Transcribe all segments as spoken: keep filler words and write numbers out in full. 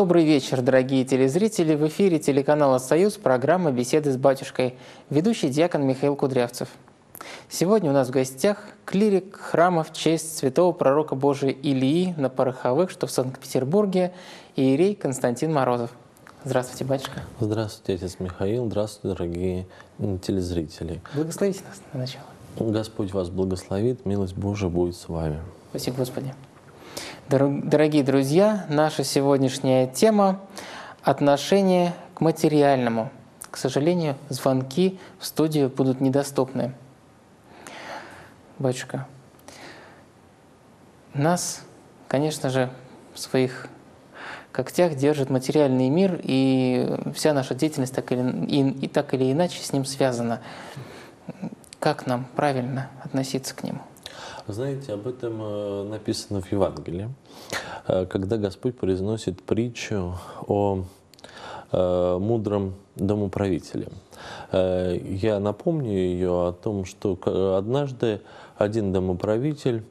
Добрый вечер, дорогие телезрители. В эфире телеканала «Союз» программа «Беседы с батюшкой». Ведущий диакон Михаил Кудрявцев. Сегодня у нас в гостях клирик храма в честь святого пророка Божия Илии на Пороховых, что в Санкт-Петербурге, иерей Константин Морозов. Здравствуйте, батюшка. Здравствуйте, отец Михаил. Здравствуйте, дорогие телезрители. Благословите нас на начало. Господь вас благословит, милость Божия будет с вами. Спасибо, Господи. Дорогие друзья, наша сегодняшняя тема – отношение к материальному. К сожалению, звонки в студию будут недоступны. Батюшка, нас, конечно же, в своих когтях держит материальный мир, и вся наша деятельность так или, и, и так или иначе с ним связана. Как нам правильно относиться к нему? Знаете, об этом написано в Евангелии, когда Господь произносит притчу о мудром домоправителе. Я напомню ее о том, что однажды один домоправитель,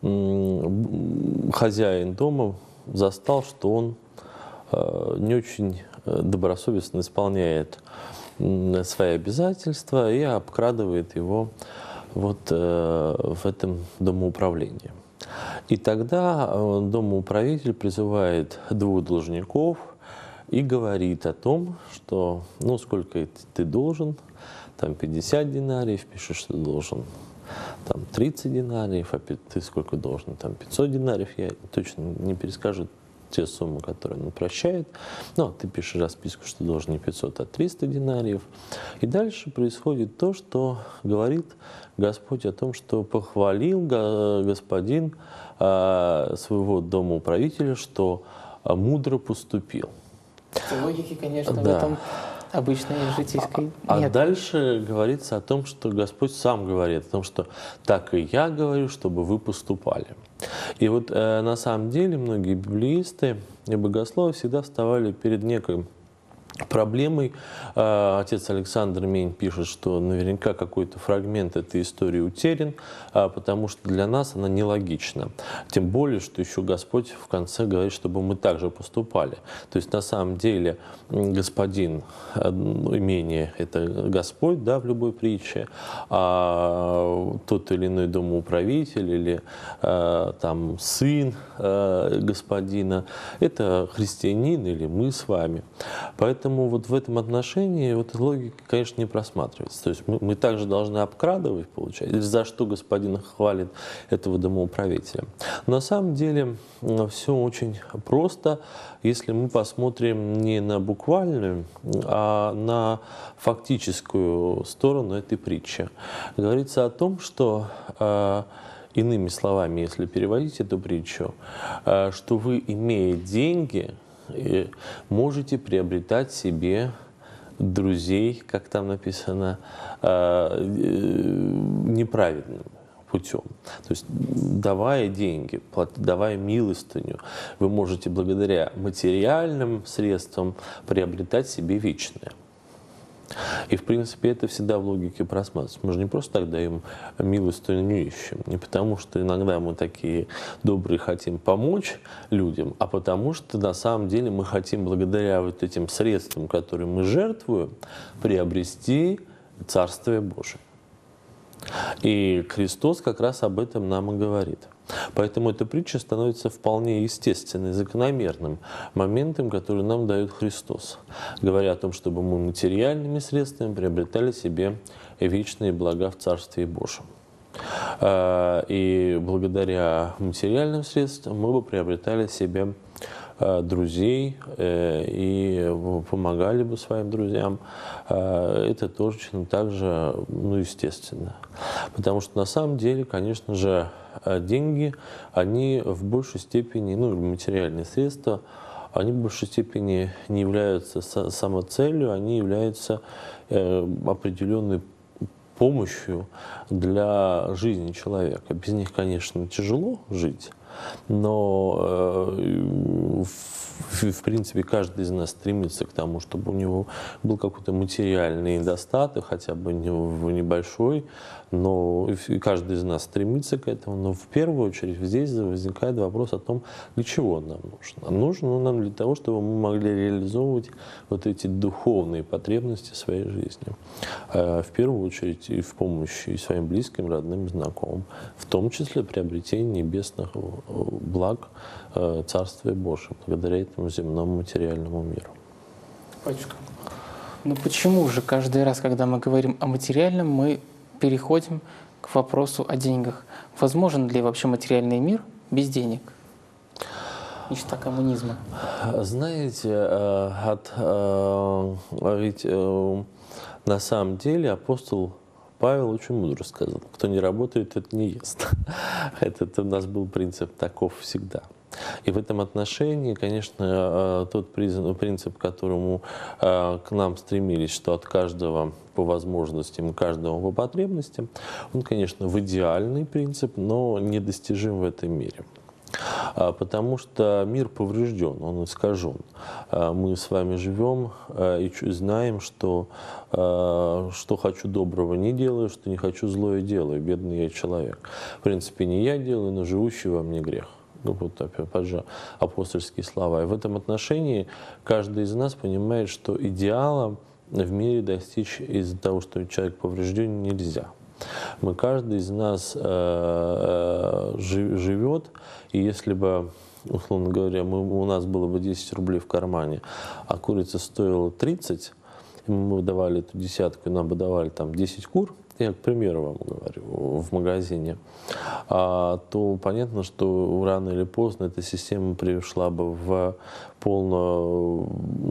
хозяин дома, застал, что он не очень добросовестно исполняет свои обязательства и обкрадывает его вот э, в этом домоуправлении. И тогда домоуправитель призывает двух должников и говорит о том, что ну сколько ты должен, там пятьдесят динариев, пишешь, что должен там тридцать динариев, а ты сколько должен, там пятьсот динариев, я точно не перескажу те суммы, которые он прощает. Но ты пишешь расписку, что должен не пятьсот, а триста динариев. И дальше происходит то, что говорит Господь о том, что похвалил господин своего домоуправителя, что мудро поступил. Логики, конечно, да. в этом обычной житейской нет. А дальше говорится о том, что Господь сам говорит о том, что так и я говорю, чтобы вы поступали. И вот э, на самом деле многие библеисты и богословы всегда вставали перед некой проблемой. Э, отец Александр Мень пишет, что наверняка какой-то фрагмент этой истории утерян, э, потому что для нас она нелогична. Тем более, что еще Господь в конце говорит, чтобы мы также поступали. То есть на самом деле господин э, имение – это Господь, да, в любой притче, а тот или иной домоуправитель или э, там сын э, господина – это христианин или мы с вами. Поэтому Поэтому вот в этом отношении вот логика, конечно, не просматривается. То есть мы, мы также должны обкрадывать, получается, или за что господин хвалит этого домоуправителя. Но на самом деле все очень просто, если мы посмотрим не на буквальную, а на фактическую сторону этой притчи. Говорится о том, что э, иными словами, если переводить эту притчу, э, что вы, имея деньги, и можете приобретать себе друзей, как там написано, неправедным путем. То есть, давая деньги, давая милостыню, вы можете благодаря материальным средствам приобретать себе вечное. И, в принципе, это всегда в логике просматривается. Мы же не просто так даем милостыню нищим, не потому что иногда мы такие добрые хотим помочь людям, а потому что на самом деле мы хотим благодаря вот этим средствам, которые мы жертвуем, приобрести Царствие Божие. И Христос как раз об этом нам и говорит. Поэтому эта притча становится вполне естественным, закономерным моментом, который нам дает Христос, говоря о том, чтобы мы материальными средствами приобретали себе вечные блага в Царстве Божьем. И благодаря материальным средствам мы бы приобретали себе друзей и помогали бы своим друзьям. Это точно так же, ну, естественно. Потому что на самом деле, конечно же, деньги, они в большей степени, ну, материальные средства, они в большей степени не являются самоцелью, они являются определенной помощью для жизни человека. Без них, конечно, тяжело жить, но э, в, в принципе каждый из нас стремится к тому, чтобы у него был какой-то материальный достаток, хотя бы небольшой, но и каждый из нас стремится к этому. Но в первую очередь здесь возникает вопрос о том, для чего он нам нужен. А нужен он нам для того, чтобы мы могли реализовывать вот эти духовные потребности своей жизни. В первую очередь и в помощи и своим близким, родным, знакомым, в том числе приобретение небесных благ Царствия Божьего, благодаря этому земному материальному миру. Батюшка, ну почему же каждый раз, когда мы говорим о материальном, мы переходим к вопросу о деньгах? Возможен ли вообще материальный мир без денег? Мечта коммунизма. Знаете, от, ведь на самом деле апостол Павел очень мудро сказал: кто не работает, тот не ест. Это у нас был принцип таков всегда. И в этом отношении, конечно, тот принцип, к которому к нам стремились, что от каждого по возможностям, каждому по потребностям, он, конечно, в идеальный принцип, но недостижим в этом мире. Потому что мир поврежден, он искажен. Мы с вами живем и знаем, что что хочу доброго не делаю, что не хочу злое делаю, бедный я человек. В принципе, не я делаю, но живущий во мне грех. Ну, вот опять же апостольские слова. И в этом отношении каждый из нас понимает, что идеала в мире достичь из-за того, что человек поврежден, нельзя. Мы, каждый из нас э, живет, и если бы, условно говоря, мы, у нас было бы десять рублей в кармане, а курица стоила тридцать, и мы давали эту десятку, и нам бы давали там десять кур, я, к примеру, вам говорю, в магазине, а, то понятно, что рано или поздно эта система пришла бы в полную,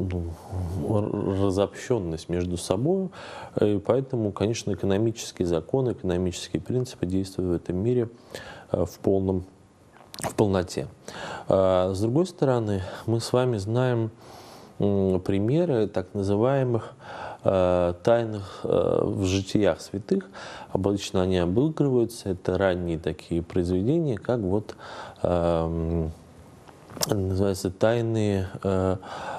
ну, разобщенность между собой. И поэтому, конечно, экономические законы, экономические принципы действуют в этом мире в, полном, в полноте. А, с другой стороны, мы с вами знаем примеры так называемых тайных в житиях святых. Обычно они обыгрываются. Это ранние такие произведения, как вот э, называется тайные э,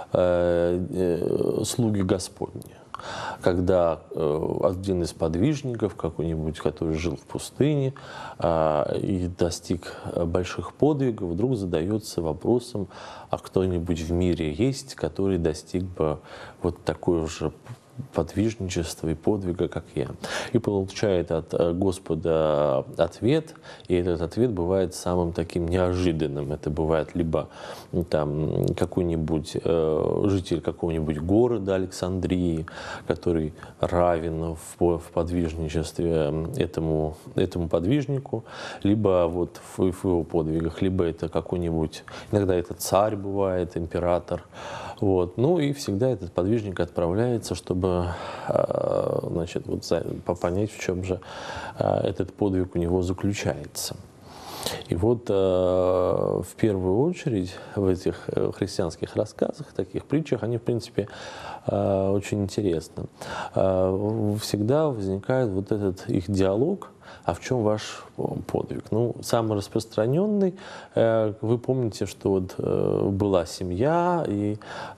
э, слуги Господни. Когда э, один из подвижников, какой-нибудь, который жил в пустыне э, и достиг больших подвигов, вдруг задается вопросом: а кто-нибудь в мире есть, который достиг бы вот такой же подвижничества и подвига, как я. И получает от Господа ответ, и этот ответ бывает самым таким неожиданным. Это бывает либо там какой-нибудь э, житель какого-нибудь города Александрии, который равен в, в подвижничестве этому, этому подвижнику, либо вот в, в его подвигах, либо это какой-нибудь, иногда это царь бывает, император. Вот. Ну и всегда этот подвижник отправляется, чтобы значит, вот понять, в чем же этот подвиг у него заключается. И вот в первую очередь в этих христианских рассказах, таких притчах, они, в принципе, очень интересны. Всегда возникает вот этот их диалог: а в чем ваш подвиг? Ну, самый распространенный, вы помните, что вот была семья, и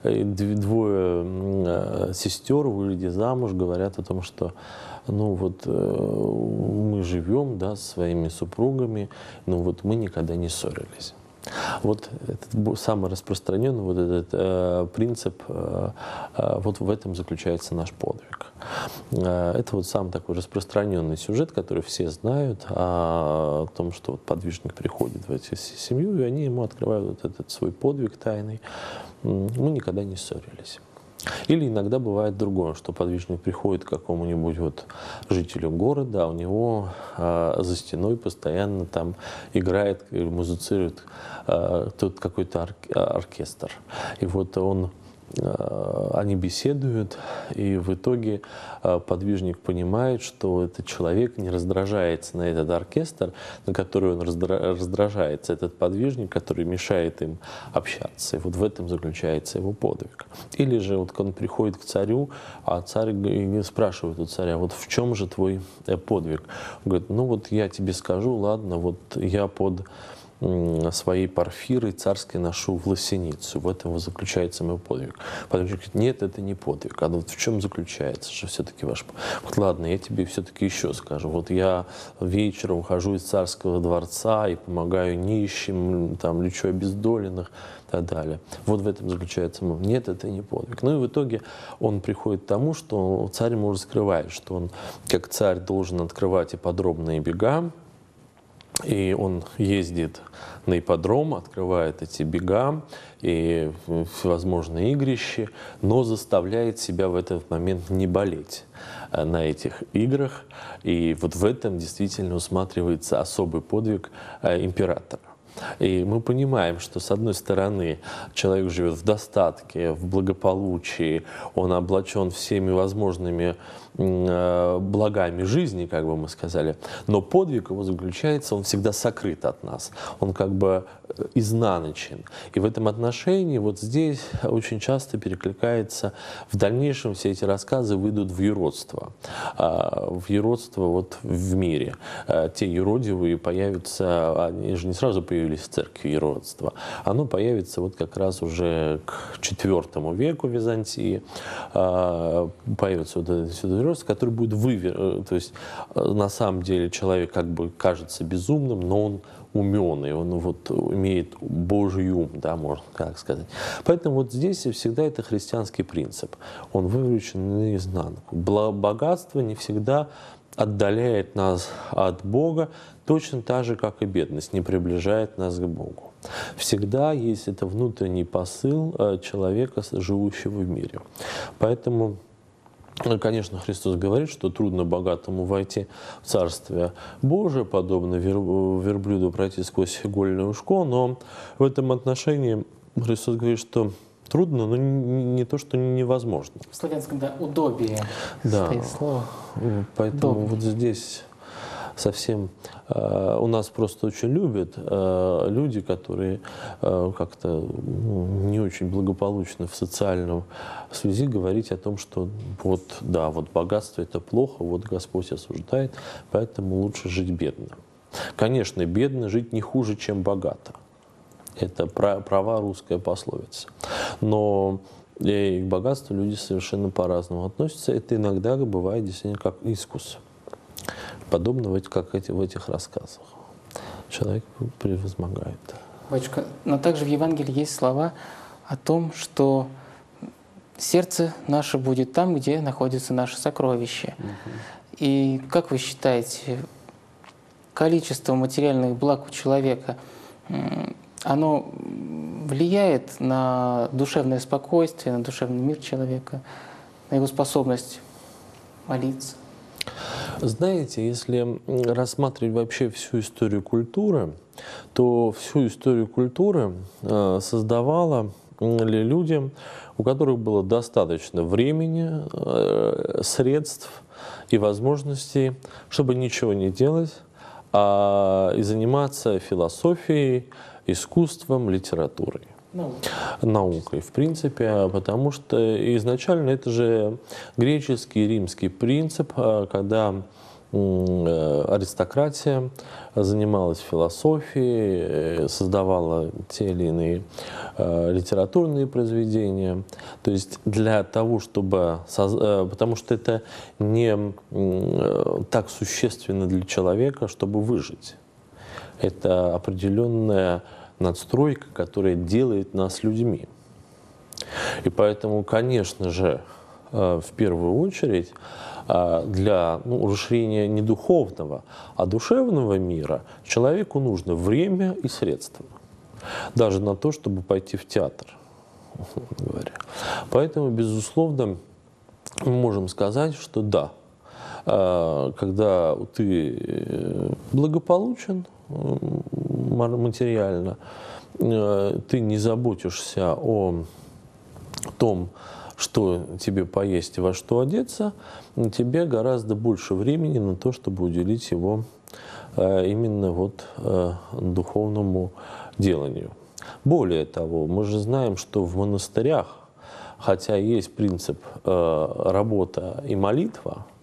двое сестер, выйдя замуж, говорят о том, что ну вот мы живем, да, со своими супругами, но вот мы никогда не ссорились. Вот этот самый распространенный вот этот э, принцип, э, э, вот в этом заключается наш подвиг. Э, это вот самый такой распространенный сюжет, который все знают о том, что вот подвижник приходит в эту семью, и они ему открывают вот этот свой подвиг тайный. Мы никогда не ссорились. Или иногда бывает другое, что подвижник приходит к какому-нибудь вот жителю города, а у него э, за стеной постоянно там играет, музицирует э, тут какой-то ор оркестр. И вот он, э, они беседуют, и в итоге э, подвижник понимает, что этот человек не раздражается на этот оркестр, на который он раздра раздражается, этот подвижник, который мешает им общаться. И вот в этом заключается его подвиг. Или же вот он приходит к царю, а царь спрашивает у царя: вот в чем же твой подвиг? Он говорит: ну вот я тебе скажу, ладно, вот я под своей порфирой царской ношу власеницу. В этом заключается мой подвиг. Потом человек говорит, нет, это не подвиг. А вот в чем заключается же все-таки ваш подвиг? Вот ладно, я тебе все-таки еще скажу. Вот я вечером хожу из царского дворца и помогаю нищим, там, лечу обездоленных и так далее. Вот в этом заключается мой. Нет, это не подвиг. Ну и в итоге он приходит к тому, что царь ему раскрывает, что он, как царь, должен открывать ипподромные бега, и он ездит на ипподром, открывает эти бега и всевозможные игрища, но заставляет себя в этот момент не болеть на этих играх. И вот в этом действительно усматривается особый подвиг императора. И мы понимаем, что, с одной стороны, человек живет в достатке, в благополучии, он облачен всеми возможными э, благами жизни, как бы мы сказали, но подвиг его заключается, он всегда сокрыт от нас, он как бы изнаночен. И в этом отношении вот здесь очень часто перекликается, в дальнейшем все эти рассказы выйдут в юродство, э, в юродство вот в мире. Э, те юродивые появятся, они же не сразу появятся, в церкви юродства. Оно появится вот как раз уже к четвёртому веку Византии. Появится вот это юродство, которое будет вывер... То есть на самом деле человек как бы кажется безумным, но он уменный, он вот имеет Божий ум, да, можно так сказать. Поэтому вот здесь всегда это христианский принцип. Он выключен наизнанку. Богатство не всегда отдаляет нас от Бога, точно так же, как и бедность не приближает нас к Богу. Всегда есть это внутренний посыл человека, живущего в мире. Поэтому, конечно, Христос говорит, что трудно богатому войти в Царствие Божие, подобно верблюду пройти сквозь игольное ушко, но в этом отношении Христос говорит, что трудно, но не то, что невозможно. В славянском, да, удобие. Да. Стоит слово. Поэтому Удобно. вот здесь совсем э, у нас просто очень любят э, люди, которые э, как-то ну, не очень благополучны в социальном связи, говорить о том, что вот да, вот богатство это плохо, вот Господь осуждает, поэтому лучше жить бедно. Конечно, бедно жить не хуже, чем богато. Это права русская пословица. Но и к богатству люди совершенно по-разному относятся. Это иногда бывает действительно как искус. Подобно как эти, в этих рассказах. Человек превозмогает. Батюшка, но также в Евангелии есть слова о том, что сердце наше будет там, где находится наше сокровище. Угу. И как вы считаете, количество материальных благ у человека, оно влияет на душевное спокойствие, на душевный мир человека, на его способность молиться? Знаете, если рассматривать вообще всю историю культуры, то всю историю культуры э, создавала ли люди, у которых было достаточно времени, э, средств и возможностей, чтобы ничего не делать, а и заниматься философией, искусством, литературой. Наука. Наукой, в принципе, потому что изначально это же греческий и римский принцип, когда аристократия занималась философией, создавала те или иные литературные произведения. То есть для того, чтобы... Потому что это не так существенно для человека, чтобы выжить. Это определенная надстройка, которая делает нас людьми. И поэтому, конечно же, в первую очередь, для ну, расширения не духовного, а душевного мира человеку нужно время и средства. Даже на то, чтобы пойти в театр, говоря. Поэтому, безусловно, мы можем сказать, что да, когда ты благополучен материально, ты не заботишься о том, что тебе поесть и во что одеться, тебе гораздо больше времени на то, чтобы уделить его именно вот духовному деланию. Более того, мы же знаем, что в монастырях, хотя есть принцип работа и молитва,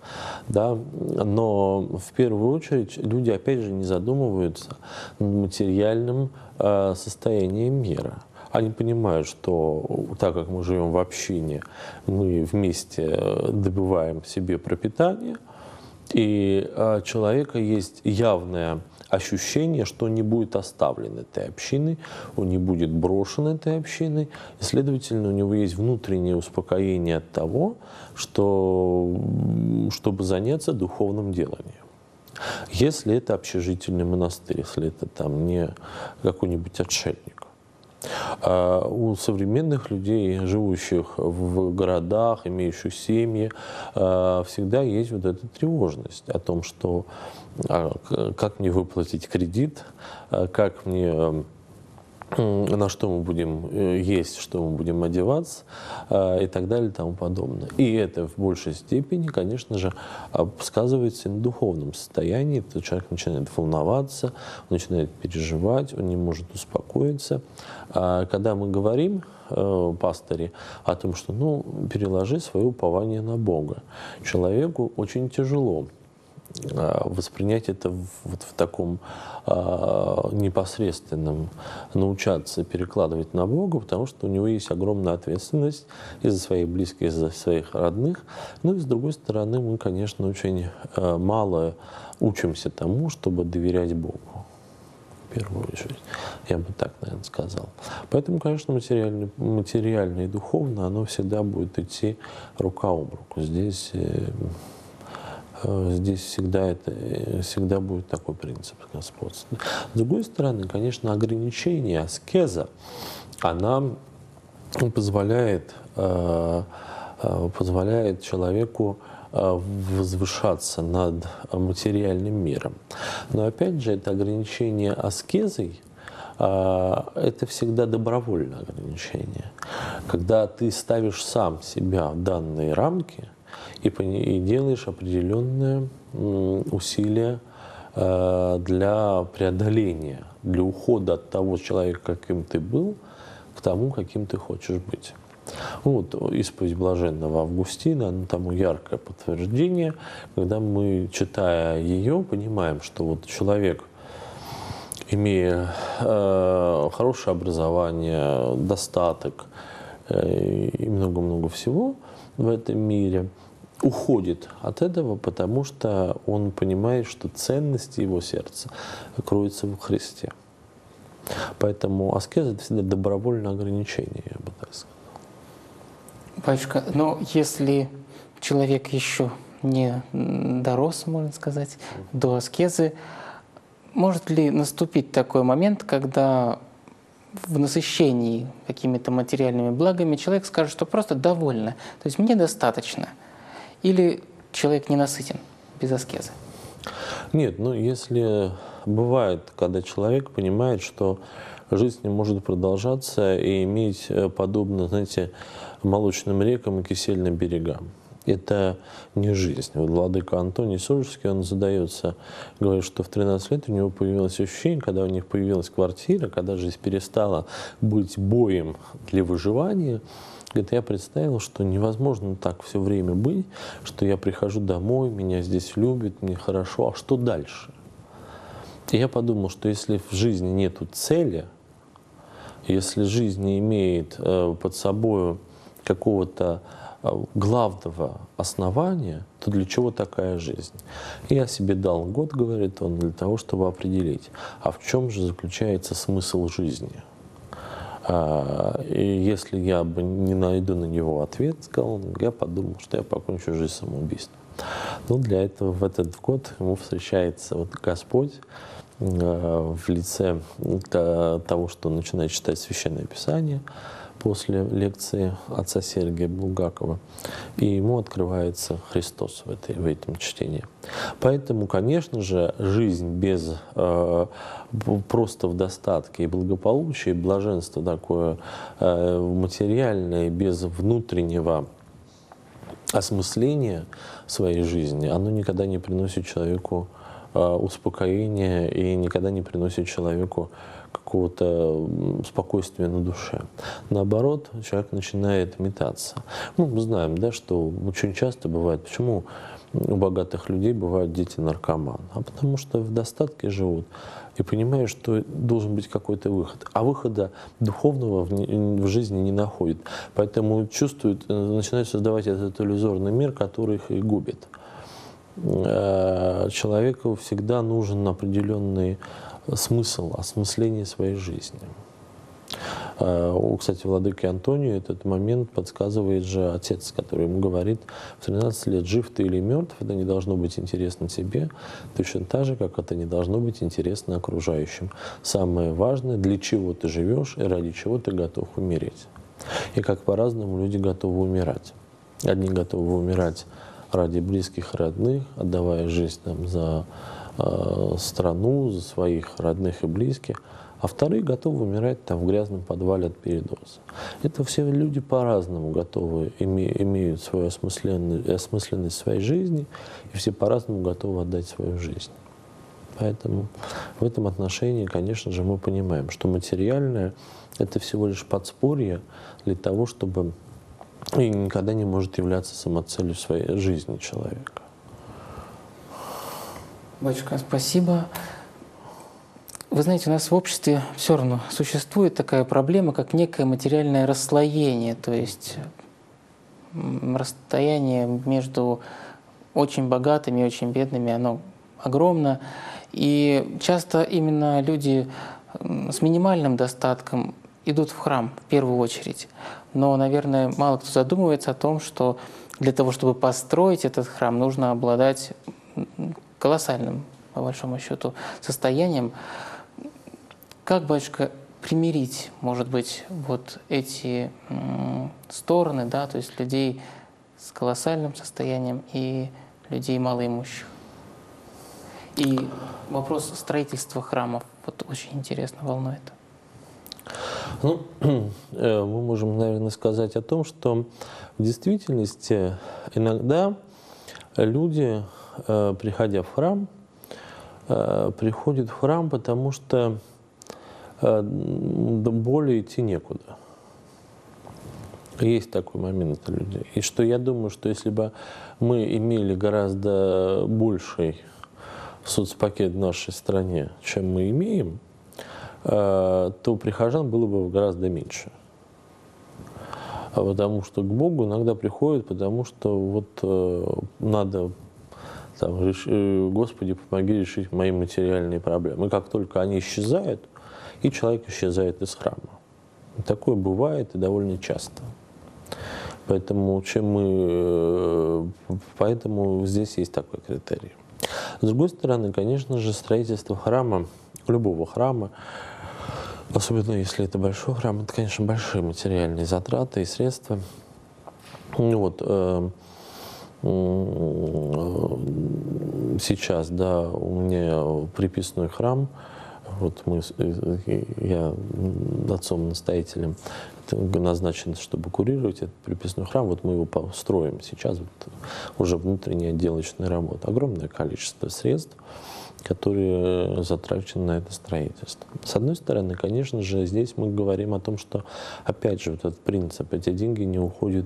Да? Но в первую очередь люди, опять же, не задумываются над материальным э, состоянием мира. Они понимают, что так как мы живем в общине, мы вместе добываем себе пропитание, и у человека есть явное ощущение, что он не будет оставлен этой общиной, он не будет брошен этой общиной, и, следовательно, у него есть внутреннее успокоение от того, что, чтобы заняться духовным деланием. Если это общежительный монастырь, если это там не какой-нибудь отшельник. А у современных людей, живущих в городах, имеющих семьи, всегда есть вот эта тревожность о том, что как мне выплатить кредит, как мне, на что мы будем есть, что мы будем одеваться и так далее и тому подобное. И это в большей степени, конечно же, сказывается на духовном состоянии. Этот человек начинает волноваться, он начинает переживать, он не может успокоиться. А когда мы говорим, пастыре, о том, что ну, переложи свое упование на Бога, человеку очень тяжело воспринять это вот в таком а, непосредственном, научаться перекладывать на Бога, потому что у него есть огромная ответственность и за своих близких, и за своих родных. Ну и с другой стороны, мы, конечно, очень а, мало учимся тому, чтобы доверять Богу. В первую очередь. Я бы так, наверное, сказал. Поэтому, конечно, материально, материально и духовно оно всегда будет идти рука об руку. Здесь... Здесь всегда, это, всегда будет такой принцип господства. С другой стороны, конечно, ограничение, аскеза, она позволяет, позволяет человеку возвышаться над материальным миром. Но опять же, это ограничение аскезой, это всегда добровольное ограничение. Когда ты ставишь сам себя в данные рамки, И, и делаешь определенные усилия для преодоления, для ухода от того человека, каким ты был, к тому, каким ты хочешь быть. Вот исповедь блаженного Августина, ну, тому яркое подтверждение, когда мы, читая ее, понимаем, что вот человек, имея э, хорошее образование, достаток э, и много-много всего в этом мире, уходит от этого, потому что он понимает, что ценность его сердца кроется в Христе. Поэтому аскеза — это всегда добровольное ограничение, я бы так сказал. Батюшка, но если человек еще не дорос, можно сказать, до аскезы, может ли наступить такой момент, когда в насыщении какими-то материальными благами человек скажет, что просто довольно, то есть мне достаточно? Или человек не насытен без аскезы? Нет, ну если бывает, когда человек понимает, что жизнь не может продолжаться и иметь подобно, знаете, молочным рекам и кисельным берегам. Это не жизнь. Вот владыка Антоний Суздальский, он задается, говорит, что в тринадцать лет у него появилось ощущение, когда у них появилась квартира, когда жизнь перестала быть боем для выживания. Говорит, я представил, что невозможно так все время быть, что я прихожу домой, меня здесь любят, мне хорошо, а что дальше? И я подумал, что если в жизни нету цели, если жизнь не имеет э, под собой какого-то э, главного основания, то для чего такая жизнь? И я себе дал год, говорит он, для того, чтобы определить, а в чем же заключается смысл жизни? И если я бы не найду на него ответ, сказал, я подумал, что я покончу жизнь самоубийством. Но для этого в этот год ему встречается вот Господь в лице того, что он начинает читать Священное Писание после лекции отца Сергия Булгакова, и ему открывается Христос в, этой, в этом чтении. Поэтому, конечно же, жизнь без э, просто в достатке и благополучия, и блаженства такое э, материальное, без внутреннего осмысления своей жизни, оно никогда не приносит человеку успокоения и никогда не приносит человеку какого-то спокойствия на душе. Наоборот, человек начинает метаться. Ну, мы знаем, да, что очень часто бывает, почему у богатых людей бывают дети наркоманы, а потому что в достатке живут и понимают, что должен быть какой-то выход. А выхода духовного в, не, в жизни не находят. Поэтому чувствуют, начинают создавать этот иллюзорный мир, который их и губит. Человеку всегда нужен определенный смысл, осмысление своей жизни. Кстати, владыке Антонию этот момент подсказывает же отец, который ему говорит: в тринадцать лет жив ты или мертв, это не должно быть интересно тебе, точно так же, как это не должно быть интересно окружающим. Самое важное, для чего ты живешь и ради чего ты готов умереть. И как по-разному люди готовы умирать. Одни готовы умирать ради близких, родных, отдавая жизнь там, за э, страну, за своих родных и близких, а вторые готовы умирать там в грязном подвале от передоза. Это все люди по-разному готовы, име, имеют свою осмысленность, осмысленность своей жизни, и все по-разному готовы отдать свою жизнь. Поэтому в этом отношении, конечно же, мы понимаем, что материальное – это всего лишь подспорье для того, чтобы и никогда не может являться самоцелью своей жизни человека. Батюшка, спасибо. Вы знаете, у нас в обществе все равно существует такая проблема, как некое материальное расслоение, то есть расстояние между очень богатыми и очень бедными, оно огромно. И часто именно люди с минимальным достатком идут в храм в первую очередь. Но, наверное, мало кто задумывается о том, что для того, чтобы построить этот храм, нужно обладать колоссальным, по большому счету, состоянием. Как, батюшка, примирить, может быть, вот эти м, стороны, да, то есть людей с колоссальным состоянием и людей малоимущих? И вопрос строительства храмов вот очень интересно волнует. Ну, мы можем, наверное, сказать о том, что в действительности иногда люди, приходя в храм, приходят в храм, потому что более идти некуда. Есть такой момент у людей. И что я думаю, что если бы мы имели гораздо больший соцпакет в нашей стране, чем мы имеем, то прихожан было бы гораздо меньше. Потому что к Богу иногда приходят, потому что вот надо, там, реши, Господи, помоги решить мои материальные проблемы. И как только они исчезают, и человек исчезает из храма. И такое бывает и довольно часто. Поэтому, чем мы, поэтому здесь есть такой критерий. С другой стороны, конечно же, строительство храма, любого храма, особенно если это большой храм, это, конечно, большие материальные затраты и средства. Вот, э, э, сейчас, да, у меня приписной храм. Вот мы, я отцом-настоятелем назначен, чтобы курировать этот приписной храм. Вот мы его построим сейчас, вот, уже внутренняя отделочная работа. Огромное количество средств, которые затрачены на это строительство. С одной стороны, конечно же, здесь мы говорим о том, что, опять же, вот этот принцип, эти деньги не уходят,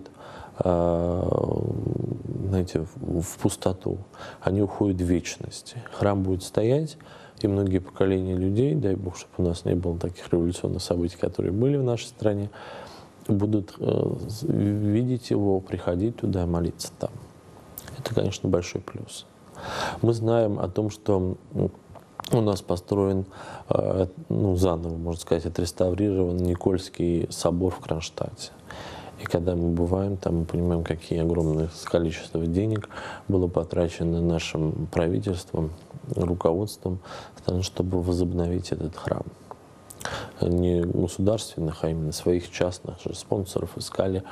знаете, в пустоту, они уходят в вечность. Храм будет стоять, и многие поколения людей, дай Бог, чтобы у нас не было таких революционных событий, которые были в нашей стране, будут видеть его, приходить туда, молиться там. Это, конечно, большой плюс. Мы знаем о том, что у нас построен, ну, заново, можно сказать, отреставрирован Никольский собор в Кронштадте. И когда мы бываем там, мы понимаем, какие огромное количество денег было потрачено нашим правительством, руководством, чтобы возобновить этот храм. Не государственных, а именно своих частных же спонсоров искали,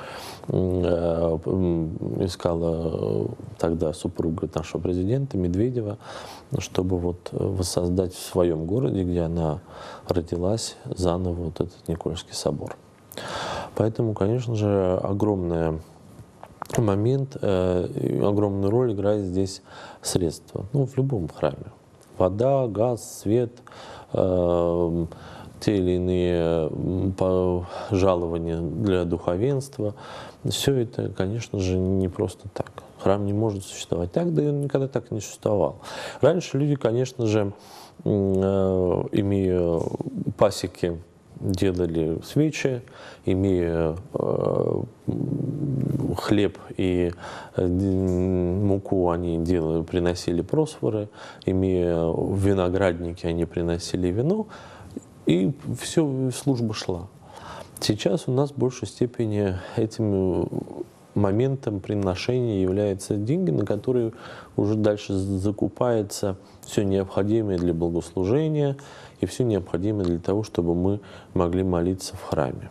искала тогда супруга нашего президента Медведева, чтобы вот воссоздать в своем городе, где она родилась, заново вот этот Никольский собор. Поэтому, конечно же, огромный момент, э, огромную роль играет здесь средства. Ну, в любом храме. Вода, газ, свет, э, те или иные жалования для духовенства. Все это, конечно же, не просто так. Храм не может существовать так, да и он никогда так не существовал. Раньше люди, конечно же, имея пасеки, делали свечи, имея э, хлеб и э, муку, они делали, приносили просфоры, имея виноградники, они приносили вино, и все, служба шла. Сейчас у нас в большей степени этим моментом приношения являются деньги, на которые уже дальше закупается все необходимое для богослужения и все необходимое для того, чтобы мы могли молиться в храме.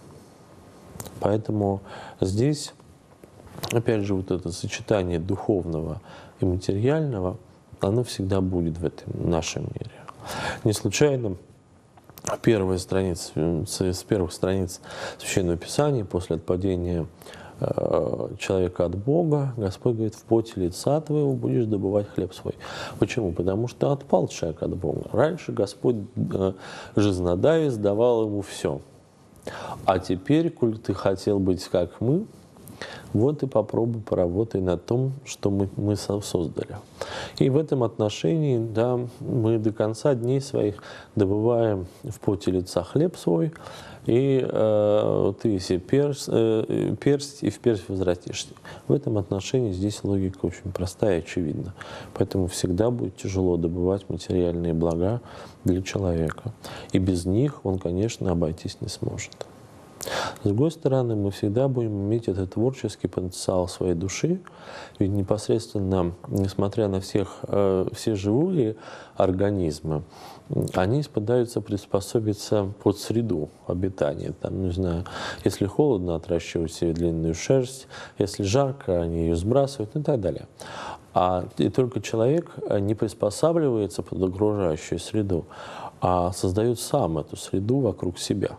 Поэтому здесь, опять же, вот это сочетание духовного и материального, оно всегда будет в этом нашем мире. Не случайно первая страница, с первых страниц Священного Писания после отпадения человека от Бога, Господь говорит: в поте лица твоего будешь добывать хлеб свой. Почему? Потому что отпал человек от Бога. Раньше Господь жизнодавец давал ему все. А теперь, коль ты хотел быть как мы, вот и попробуй поработай над том, что мы, мы создали. И в этом отношении, да, мы до конца дней своих добываем в поте лица хлеб свой, и э, ты если перст, э, персть, и в персть возвратишься. В этом отношении здесь логика очень простая и очевидна. Поэтому всегда будет тяжело добывать материальные блага для человека. И без них он, конечно, обойтись не сможет. С другой стороны, мы всегда будем иметь этот творческий потенциал своей души, ведь непосредственно, несмотря на всех, э, все живые организмы, они пытаются приспособиться под среду обитания. Там, не знаю, если холодно, отращивают себе длинную шерсть, если жарко, они ее сбрасывают и так далее. А и только человек не приспосабливается под окружающую среду, а создает сам эту среду вокруг себя.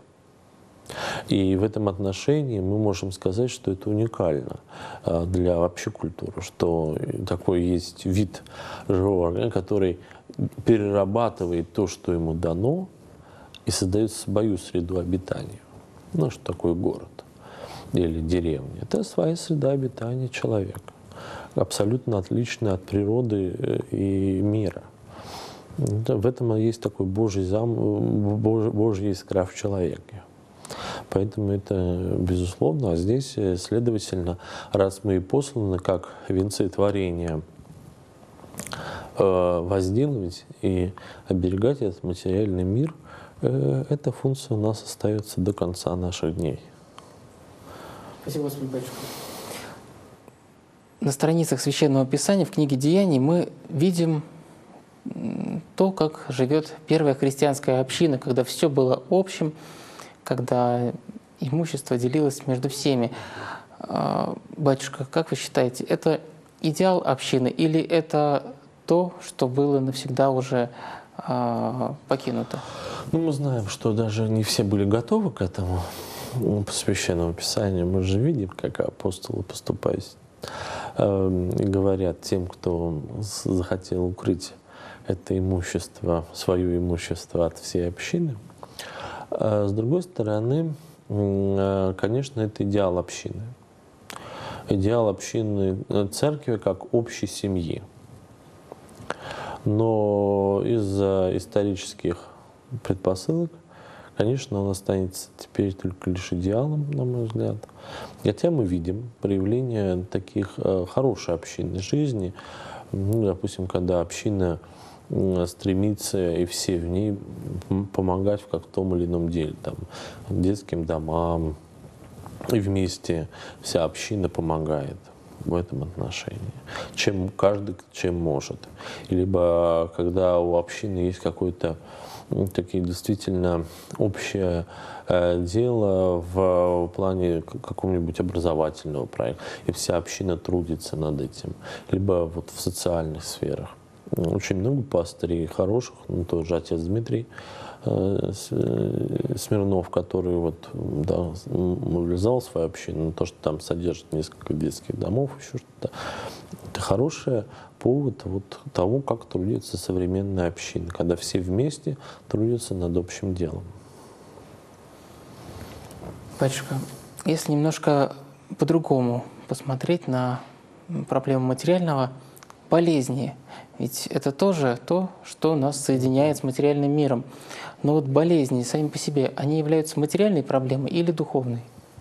И в этом отношении мы можем сказать, что это уникально для вообще культуры, что такой есть вид живого организма, который перерабатывает то, что ему дано, и создает свою среду обитания. Ну, что такое город или деревня? Это своя среда обитания человека, абсолютно отличная от природы и мира. В этом есть такой Божий зам, Божий, Божья искра в человеке. Поэтому это безусловно. А здесь, следовательно, раз мы и посланы как венцы творения возделывать и оберегать этот материальный мир, эта функция у нас остается до конца наших дней. Спасибо, Господи, батюшка. На страницах Священного Писания в книге Деяний мы видим то, как живет первая христианская община, когда все было общим, когда имущество делилось между всеми. Батюшка, как вы считаете, это идеал общины или это то, что было навсегда уже а, покинуто? Ну, мы знаем, что даже не все были готовы к этому. По Священному Писанию мы же видим, как апостолы поступают э, и говорят тем, кто захотел укрыть это имущество, свое имущество от всей общины. А с другой стороны, конечно, это идеал общины. Идеал общины церкви как общей семьи. Но из-за исторических предпосылок, конечно, он останется теперь только лишь идеалом, на мой взгляд. Хотя мы видим проявление таких хорошей общинной жизни. Ну, допустим, когда община стремится, и все в ней помогать в как том или ином деле, там, детским домам, и вместе вся община помогает в этом отношении, чем каждый чем может. Либо когда у общины есть какое-то ну, такие действительно общее э, дело в, в плане какого-нибудь образовательного проекта, и вся община трудится над этим, либо вот в социальных сферах. Очень много пастырей хороших, ну, тот же отец Дмитрий э, Смирнов, который вот, да, мобилизовал свою общину, то, что там содержит несколько детских домов, еще что-то. Это хороший повод вот того, как трудится современная община, когда все вместе трудятся над общим делом. Батюшка, если немножко по-другому посмотреть на проблему материального, болезни, ведь это тоже то, что нас соединяет с материальным миром. Но вот болезни сами по себе, они являются материальной проблемой или духовной?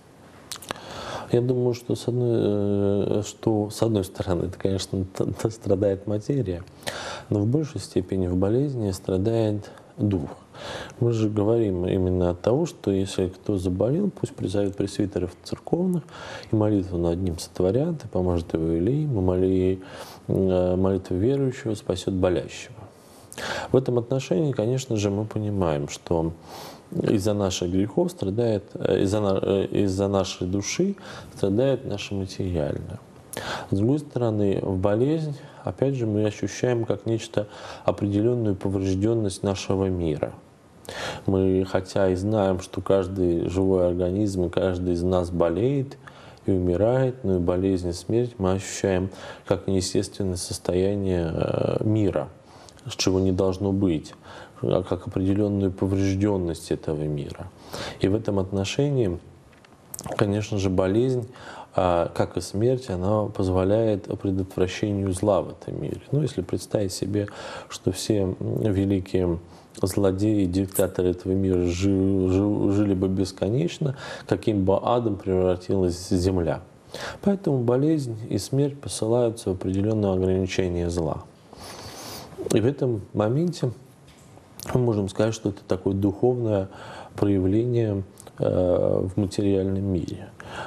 Я думаю, что с одной, что с одной стороны, это, конечно, страдает материя, но в большей степени в болезни страдает дух. Мы же говорим именно от того, что если кто заболел, пусть призовет пресвитеров церковных, и молитву над ним сотворят, и поможет его Илиим, и молитва верующего спасет болящего. В этом отношении, конечно же, мы понимаем, что из-за наших грехов страдает, из-за, из-за нашей души страдает наше материальное. С другой стороны, в болезнь, опять же, мы ощущаем как нечто определенную поврежденность нашего мира. Мы, хотя и знаем, что каждый живой организм, каждый из нас болеет и умирает, но и болезнь и смерть мы ощущаем как неестественное состояние мира, чего не должно быть, как определенную поврежденность этого мира. И в этом отношении, конечно же, болезнь, как и смерть, она позволяет предотвращению зла в этом мире. Ну, если представить себе, что все великие злодеи, диктаторы этого мира жили, жили бы бесконечно, каким бы адом превратилась земля. Поэтому болезнь и смерть посылаются в определенное ограничение зла. И в этом моменте мы можем сказать, что это такое духовное проявление в материальном мире.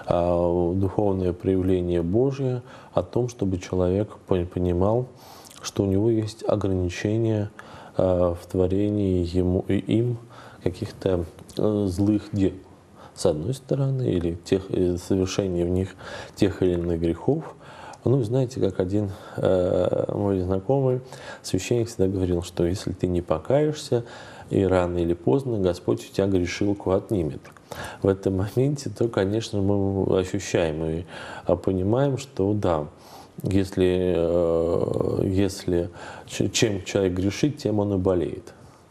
Духовное проявление Божье о том, чтобы человек понимал, что у него есть ограничения в творении ему и им каких-то злых дел, с одной стороны, или тех, совершения в них тех или иных грехов. Ну, знаете, как один э, мой знакомый священник всегда говорил, что если ты не покаешься, и рано или поздно Господь у тебя грешилку отнимет. В этом моменте, то, конечно, мы ощущаем и понимаем, что да, если, э, если чем человек грешит, тем он и болеет.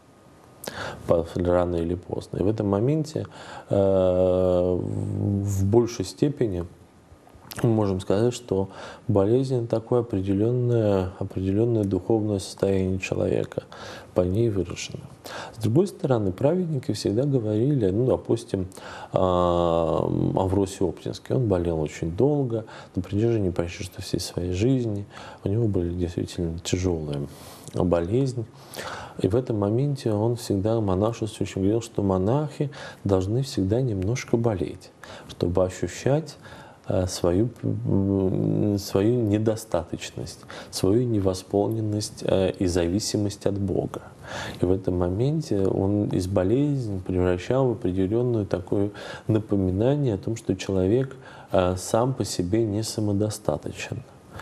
Рано или поздно. И в этом моменте э, в большей степени мы можем сказать, что болезнь – такое определенное, определенное духовное состояние человека, по ней выражено. С другой стороны, праведники всегда говорили, ну, допустим, Авросий Оптинский, он болел очень долго, на протяжении почти что всей своей жизни, у него были действительно тяжелые болезни. И в этом моменте он всегда монашеству очень говорил, что монахи должны всегда немножко болеть, чтобы ощущать свою, свою недостаточность, свою невосполненность и зависимость от Бога. И в этом моменте он из болезни превращал в определенную такое напоминание о том, что человек сам по себе не самодостаточен.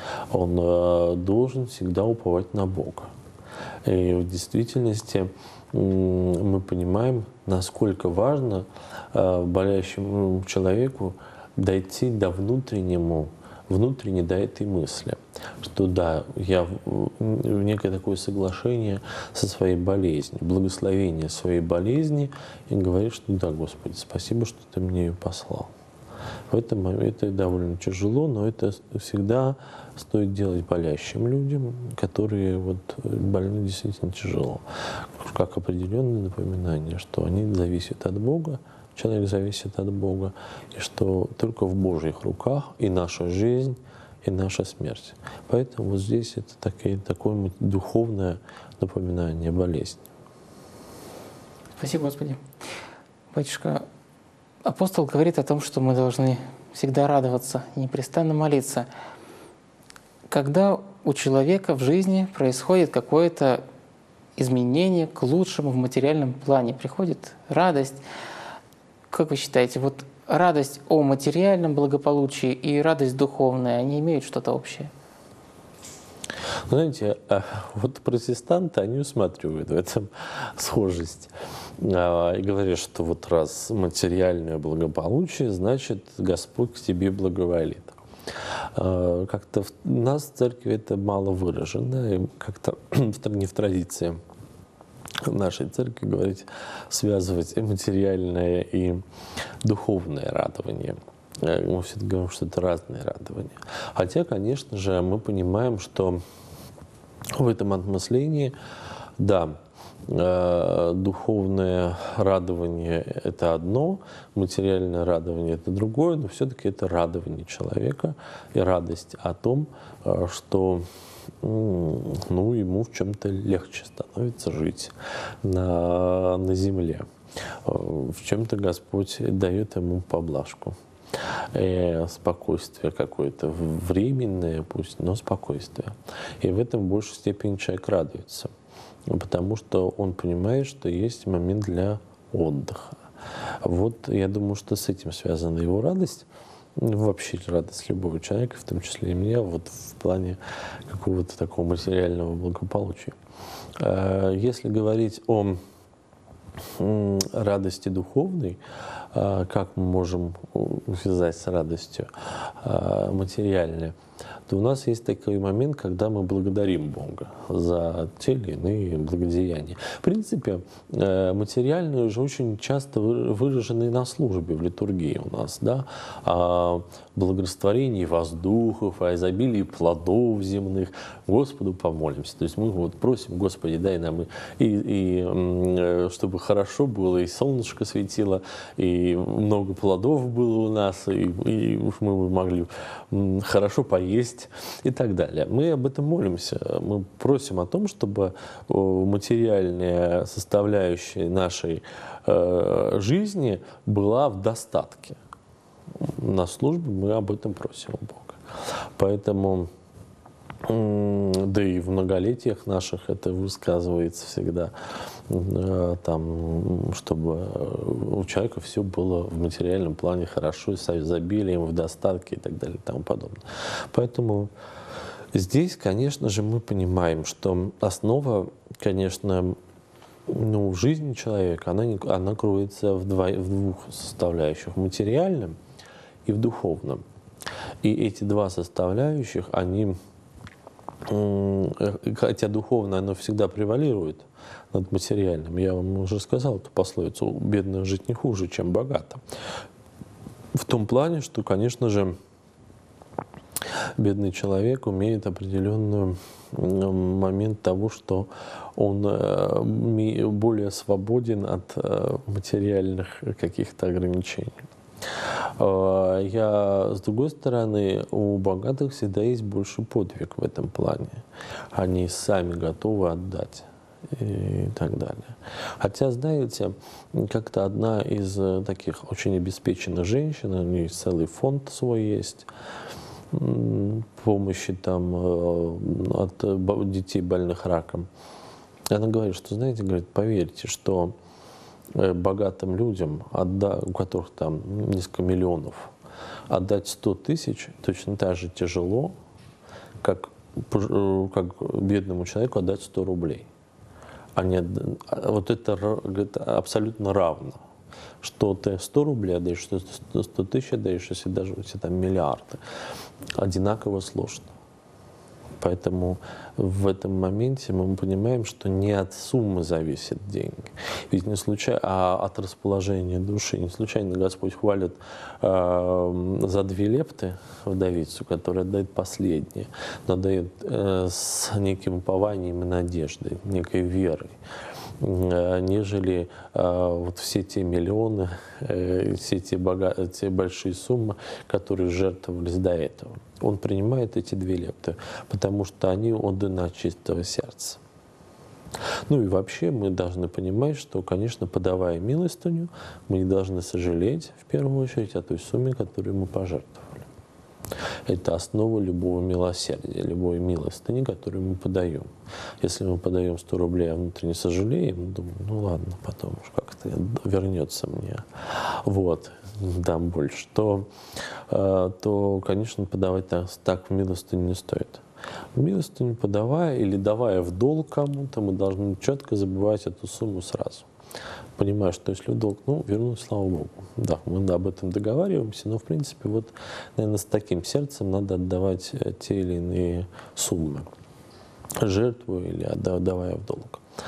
Он должен всегда уповать на Бога. И в действительности мы понимаем, насколько важно болящему человеку дойти до внутреннему, внутренне до этой мысли, что да, я в некое такое соглашение со своей болезнью, благословение своей болезни, и говорит, что да, Господи, спасибо, что Ты мне ее послал. В этом моменте это довольно тяжело, но это всегда стоит делать болящим людям, которые вот больны действительно тяжело, как определенное напоминание, что они зависят от Бога, человек зависит от Бога, и что только в Божьих руках и наша жизнь, и наша смерть. Поэтому вот здесь это такое, такое духовное напоминание болезни. Спасибо, Господи. Батюшка, апостол говорит о том, что мы должны всегда радоваться, непрестанно молиться. Когда у человека в жизни происходит какое-то изменение к лучшему в материальном плане, приходит радость, как вы считаете, вот радость о материальном благополучии и радость духовная, они имеют что-то общее? Знаете, вот протестанты, они усматривают в этом схожесть. И говорят, что вот раз материальное благополучие, значит, Господь к тебе благоволит. Как-то у нас в церкви это мало выражено, и как-то не в традиции в нашей церкви говорить, связывать и материальное, и духовное радование. Мы все-таки говорим, что это разные радования. Хотя, конечно же, мы понимаем, что в этом отмыслении, да, духовное радование – это одно, материальное радование – это другое, но все-таки это радование человека и радость о том, что ну, ему в чем-то легче становится жить на, на земле. В чем-то Господь дает ему поблажку. Э, спокойствие какое-то, временное пусть, но спокойствие. И в этом в большей степени человек радуется, потому что он понимает, что есть момент для отдыха. Вот я думаю, что с этим связана его радость, вообще радость любого человека, в том числе и меня, вот в плане какого-то такого материального благополучия. Если говорить о радости духовной, как мы можем связать с радостью материальной, то у нас есть такой момент, когда мы благодарим Бога за те или иные благодеяния. В принципе, материальные уже очень часто выражены на службе, в литургии у нас, да, о благорастворении воздухов, о изобилии плодов земных. Господу помолимся. То есть мы вот просим, Господи, дай нам и, и, и чтобы хорошо было, и солнышко светило, и много плодов было у нас, и, и мы могли хорошо поесть и так далее. Мы об этом молимся. Мы просим о том, чтобы материальная составляющая нашей э, жизни была в достатке. На службе мы об этом просим у Бога. Поэтому, да и в многолетиях наших это высказывается всегда, там, чтобы у человека все было в материальном плане хорошо, с изобилием, в достатке и так далее и тому подобное. Поэтому здесь, конечно же, мы понимаем, что основа, конечно, ну, в жизни человека, она, не, она кроется в, два, в двух составляющих, в материальном и в духовном. И эти два составляющих, они, хотя духовное, оно всегда превалирует над материальным. Я вам уже сказал эту пословицу: бедно жить не хуже, чем богато. В том плане, что, конечно же, бедный человек имеет определенный момент того, что он более свободен от материальных каких-то ограничений. Я, с другой стороны, у богатых всегда есть больше подвиг в этом плане. Они сами готовы отдать и так далее. Хотя, знаете, как-то одна из таких очень обеспеченных женщин, у нее целый фонд свой есть, помощи там от детей, больных раком. Она говорит, что, знаете, говорит, поверьте, что богатым людям, у которых там несколько миллионов, отдать сто тысяч точно так же тяжело, как, как бедному человеку отдать сто рублей. Они, вот это, это абсолютно равно. Что ты сто рублей отдаешь, что сто тысяч отдаешь, если даже у тебя там миллиарды. Одинаково сложно. Поэтому в этом моменте мы понимаем, что не от суммы зависят деньги. Ведь не случайно, а от расположения души. Не случайно Господь хвалит э, за две лепты вдовицу, которая отдает последнее, но дает э, с неким упованием и надеждой, некой верой, э, нежели э, вот все те миллионы, э, все те, бога... те большие суммы, которые жертвовались до этого. Он принимает эти две лепты, потому что они отданы от чистого сердца. Ну и вообще мы должны понимать, что, конечно, подавая милостыню, мы не должны сожалеть, в первую очередь, о той сумме, которую мы пожертвовали. Это основа любого милосердия, любой милостыни, которую мы подаем. Если мы подаем сто рублей, а внутренне сожалеем, думаем, ну ладно, потом уж как-то вернется мне. Вот. Дам больше, то, то, конечно, подавать так, так в милостыню не стоит. В милостыню подавая или давая в долг кому-то, мы должны четко забывать эту сумму сразу. Понимая, что если в долг, ну, вернуть, слава Богу. Да, мы об этом договариваемся, но, в принципе, вот, наверное, с таким сердцем надо отдавать те или иные суммы, жертву или отдавая в долг.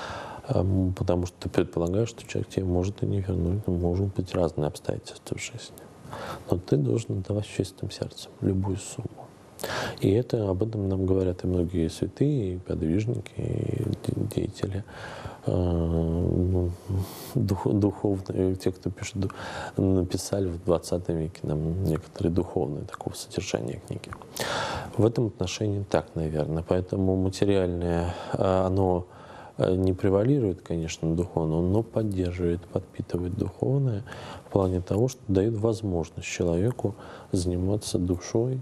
потому что ты предполагаешь, что человек тебе может и не вернуть, но может быть разные обстоятельства в жизни. Но ты должен отдавать чистым сердцем любую сумму. И это, об этом нам говорят и многие святые, и подвижники, и деятели дух, духовные, те, кто пишет, написали в двадцатом веке нам некоторые духовные такого содержания книги. В этом отношении так, наверное. Поэтому материальное, оно не превалирует, конечно, духовное, но поддерживает, подпитывает духовное в плане того, что дает возможность человеку заниматься душой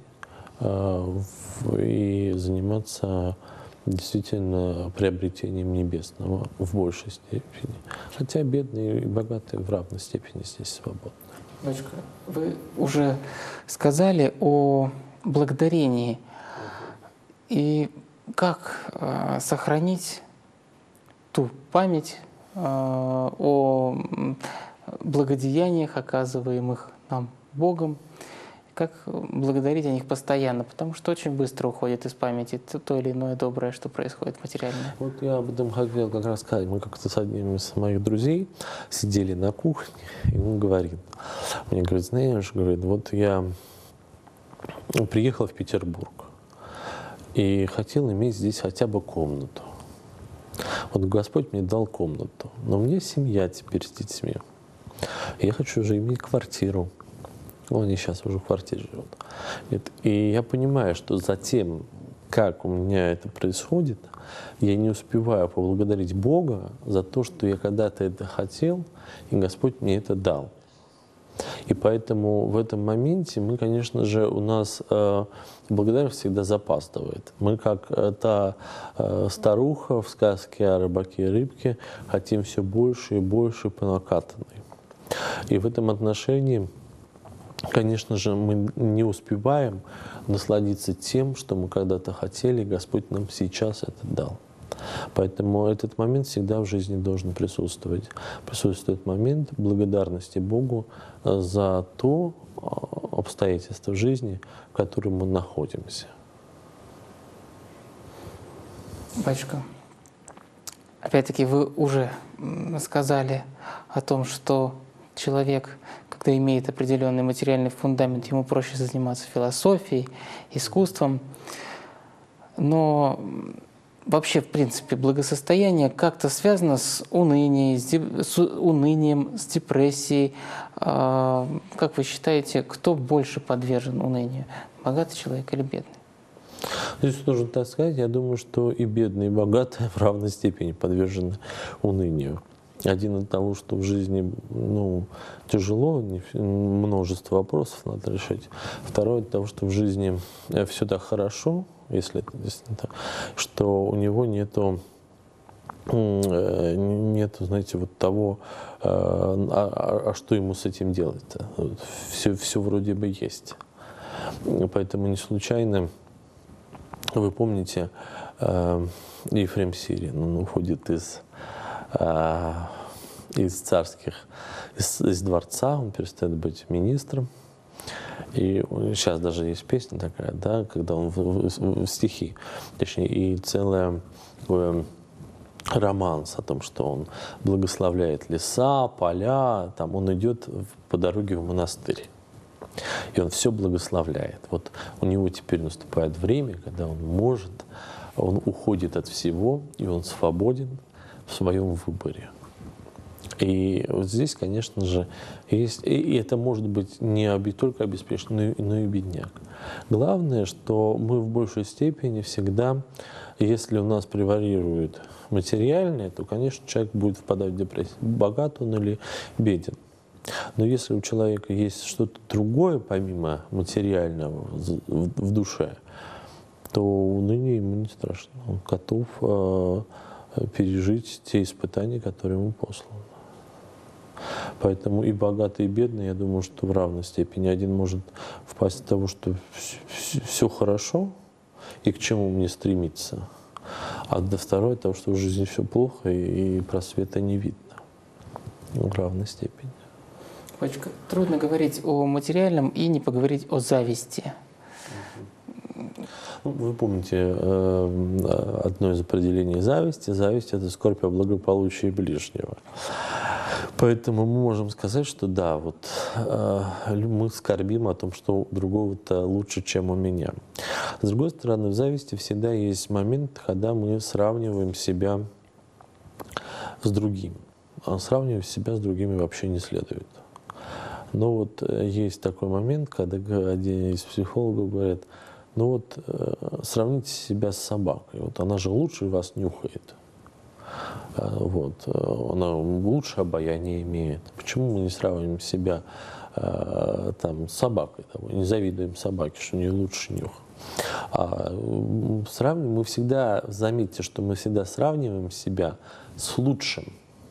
и заниматься действительно приобретением небесного в большей степени. Хотя бедные и богатые в равной степени здесь свободны. Батюшка, вы уже сказали о благодарении. И как э, сохранить ту память э, о благодеяниях, оказываемых нам Богом, как благодарить о них постоянно, потому что очень быстро уходит из памяти то, то или иное доброе, что происходит материальное. Вот я об этом хотел как раз сказать. Мы как-то с одним из моих друзей сидели на кухне, и он говорит, мне говорит, знаешь, говорит, вот я приехал в Петербург и хотел иметь здесь хотя бы комнату. Вот Господь мне дал комнату, но у меня семья теперь с детьми. Я хочу уже иметь квартиру. Ну, они сейчас уже в квартире живут. И я понимаю, что за тем, как у меня это происходит, я не успеваю поблагодарить Бога за то, что я когда-то это хотел, и Господь мне это дал. И поэтому в этом моменте мы, конечно же, у нас э, благодарность всегда запаздывает. Мы, как э, та э, старуха в сказке о рыбаке и рыбке, хотим все больше и больше по накатанной. И в этом отношении, конечно же, мы не успеваем насладиться тем, что мы когда-то хотели, и Господь нам сейчас это дал. Поэтому этот момент всегда в жизни должен присутствовать. Присутствует момент благодарности Богу за то обстоятельство в жизни, в котором мы находимся. Батюшка, опять-таки вы уже сказали о том, что человек, когда имеет определенный материальный фундамент, ему проще заниматься философией, искусством. Но вообще, в принципе, благосостояние как-то связано с унынием, с, деп... с унынием, с депрессией. А, как вы считаете, кто больше подвержен унынию? Богатый человек или бедный? Здесь нужно так сказать, я думаю, что и бедные, и богатые в равной степени подвержены унынию. Один от того, что в жизни ну, тяжело, множество вопросов надо решить. Второй от того, что в жизни все так хорошо, если это действительно так, что у него нету, нету, знаете, вот того, а, а что ему с этим делать-то? Все, все вроде бы есть. Поэтому не случайно, вы помните, Ефрем Сирин, он уходит из из царских, из, из дворца, он перестает быть министром. И сейчас даже есть песня такая, да, когда он в, в, в стихи, точнее, и целая такой романс о том, что он благословляет леса, поля, там он идет по дороге в монастырь. И он все благословляет. Вот у него теперь наступает время, когда он может, он уходит от всего, и он свободен в своем выборе. И вот здесь, конечно же, есть, и это может быть не только обеспеченный, но и бедняк. Главное, что мы в большей степени всегда, если у нас превалирует материальное, то, конечно, человек будет впадать в депрессию, богат он или беден. Но если у человека есть что-то другое, помимо материального, в душе, то уныние ему не страшно. Он готов э, пережить те испытания, которые ему посланы. Поэтому и богатый, и бедный, я думаю, что в равной степени. Один может впасть от того, что все хорошо, и к чему мне стремиться. А до второй, того, что в жизни все плохо, и просвета не видно. В равной степени. Батюшка, трудно говорить о материальном и не поговорить о зависти. Ну, вы помните э, одно из определений зависти. Зависть – это скорбь о благополучии ближнего. Поэтому мы можем сказать, что да, вот э, мы скорбим о том, что у другого-то лучше, чем у меня. С другой стороны, в зависти всегда есть момент, когда мы сравниваем себя с другим. А сравнивать себя с другими вообще не следует. Но вот есть такой момент, когда один из психологов говорит, ну вот э, сравните себя с собакой. Вот она же лучше вас нюхает. Вот. Она лучше обаяние имеет. Почему мы не сравниваем себя э, там, с собакой? Там, не завидуем собаке, что у нее лучше нюх. А сравниваем, мы всегда, заметьте, что мы всегда сравниваем себя с лучшим.